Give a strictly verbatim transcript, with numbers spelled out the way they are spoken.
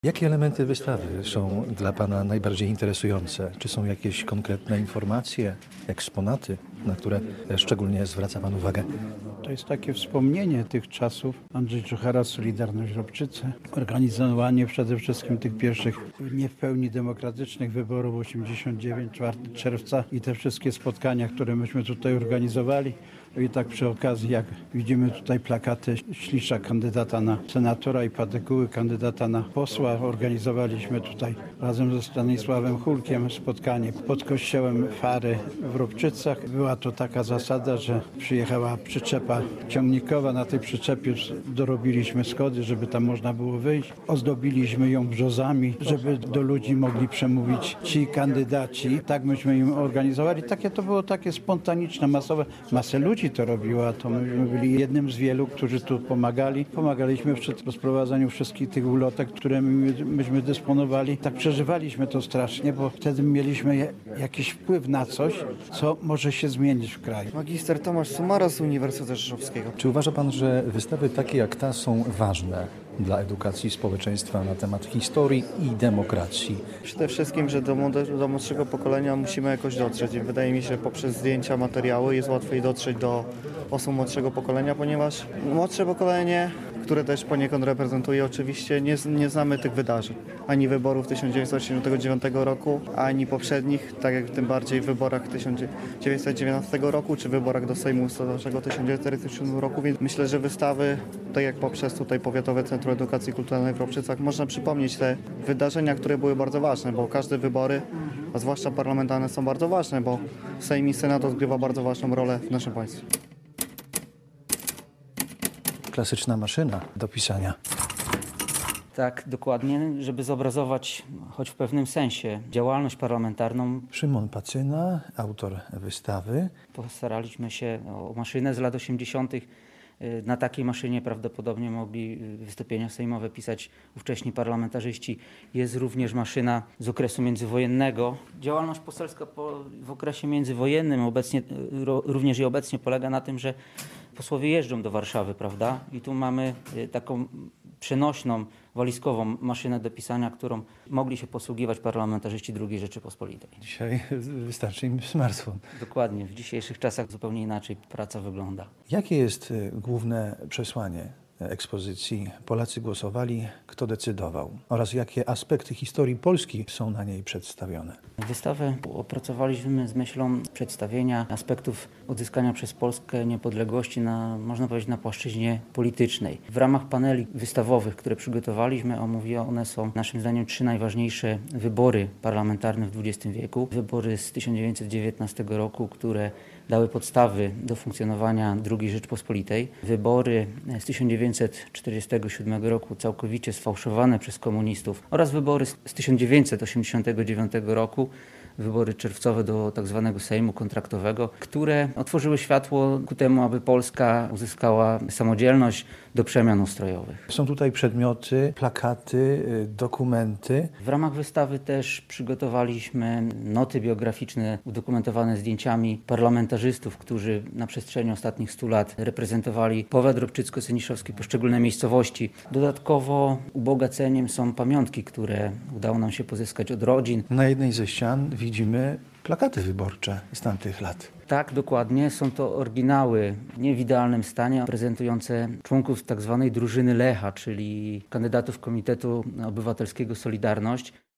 Jakie elementy wystawy są dla Pana najbardziej interesujące? Czy są jakieś konkretne informacje, eksponaty, na które szczególnie zwraca Pan uwagę? To jest takie wspomnienie tych czasów. Andrzej Czuchara, Solidarność Ropczyce. Organizowanie przede wszystkim tych pierwszych nie w pełni demokratycznych wyborów osiemdziesiąt dziewięć, czwartego czerwca i te wszystkie spotkania, które myśmy tutaj organizowali. I tak przy okazji, jak widzimy tutaj plakaty Ślisza, kandydata na senatora, i Patykuły, kandydata na posła, organizowaliśmy tutaj razem ze Stanisławem Hulkiem spotkanie pod kościołem Fary w Ropczycach. Była to taka zasada, że przyjechała przyczepa ciągnikowa. Na tej przyczepie dorobiliśmy schody, żeby tam można było wyjść. Ozdobiliśmy ją brzozami, żeby do ludzi mogli przemówić ci kandydaci. Tak myśmy im organizowali. Takie to było takie spontaniczne, masowe. Masę ludzi to robiła, to myśmy byli jednym z wielu, którzy tu pomagali. Pomagaliśmy przy rozprowadzaniu wszystkich tych ulotek, które my, myśmy dysponowali. Tak przeżywaliśmy to strasznie, bo wtedy mieliśmy jakiś wpływ na coś, co może się zmienić w kraju. Magister Tomasz Sumara z Uniwersytetu Rzeszowskiego. Czy uważa Pan, że wystawy takie jak ta są ważne dla edukacji społeczeństwa na temat historii i demokracji? Przede wszystkim, że do, młode, do młodszego pokolenia musimy jakoś dotrzeć. I wydaje mi się, że poprzez zdjęcia, materiały jest łatwiej dotrzeć do osób młodszego pokolenia, ponieważ młodsze pokolenie, które też poniekąd reprezentuje, oczywiście nie, nie znamy tych wydarzeń. Ani wyborów tysiąc dziewięćset osiemdziesiątego dziewiątego roku, ani poprzednich, tak jak tym bardziej w wyborach tysiąc dziewięćset dziewiętnastego roku, czy wyborach do Sejmu Ustawowego tysiąc dziewięćset czterdziestego siódmego roku. Więc myślę, że wystawy, tak jak poprzez tutaj Powiatowe Centrum Edukacji Kulturalnej w Ropczycach, można przypomnieć te wydarzenia, które były bardzo ważne, bo każde wybory, a zwłaszcza parlamentarne, są bardzo ważne, bo Sejm i Senat odgrywa bardzo ważną rolę w naszym państwie. Klasyczna maszyna do pisania. Tak, dokładnie, żeby zobrazować, choć w pewnym sensie, działalność parlamentarną. Szymon Pacyna, autor wystawy. Postaraliśmy się o maszynę z lat osiemdziesiątych. Na takiej maszynie prawdopodobnie mogli wystąpienia sejmowe pisać ówcześni parlamentarzyści. Jest również maszyna z okresu międzywojennego. Działalność poselska po, w okresie międzywojennym obecnie, również i obecnie polega na tym, że posłowie jeżdżą do Warszawy, prawda? I tu mamy taką przenośną, walizkową maszynę do pisania, którą mogli się posługiwać parlamentarzyści drugiej Rzeczypospolitej. Dzisiaj wystarczy im smartfon. Dokładnie. W dzisiejszych czasach zupełnie inaczej praca wygląda. Jakie jest główne przesłanie ekspozycji? Polacy głosowali, kto decydował? Oraz jakie aspekty historii Polski są na niej przedstawione? Wystawę opracowaliśmy z myślą przedstawienia aspektów odzyskania przez Polskę niepodległości na, można powiedzieć, na płaszczyźnie politycznej. W ramach paneli wystawowych, które przygotowaliśmy, omówione są naszym zdaniem trzy najważniejsze wybory parlamentarne w dwudziestym wieku. Wybory z tysiąc dziewięćset dziewiętnastego roku, które dały podstawy do funkcjonowania drugiej Rzeczpospolitej. Wybory z tysiąc dziewięćset czterdziestego siódmego roku całkowicie sfałszowane przez komunistów oraz wybory z tysiąc dziewięćset osiemdziesiątego dziewiątego roku, wybory czerwcowe do tak zwanego Sejmu kontraktowego, które otworzyły światło ku temu, aby Polska uzyskała samodzielność do przemian ustrojowych. Są tutaj przedmioty, plakaty, dokumenty. W ramach wystawy też przygotowaliśmy noty biograficzne udokumentowane zdjęciami parlamentarzystów, którzy na przestrzeni ostatnich stu lat reprezentowali powiat ropczycko-seniszowski, poszczególne miejscowości. Dodatkowo ubogaceniem są pamiątki, które udało nam się pozyskać od rodzin. Na jednej ze ścian widzimy plakaty wyborcze z tamtych lat. Tak, dokładnie. Są to oryginały nie w idealnym stanie, prezentujące członków tak zwanej drużyny Lecha, czyli kandydatów Komitetu Obywatelskiego Solidarność.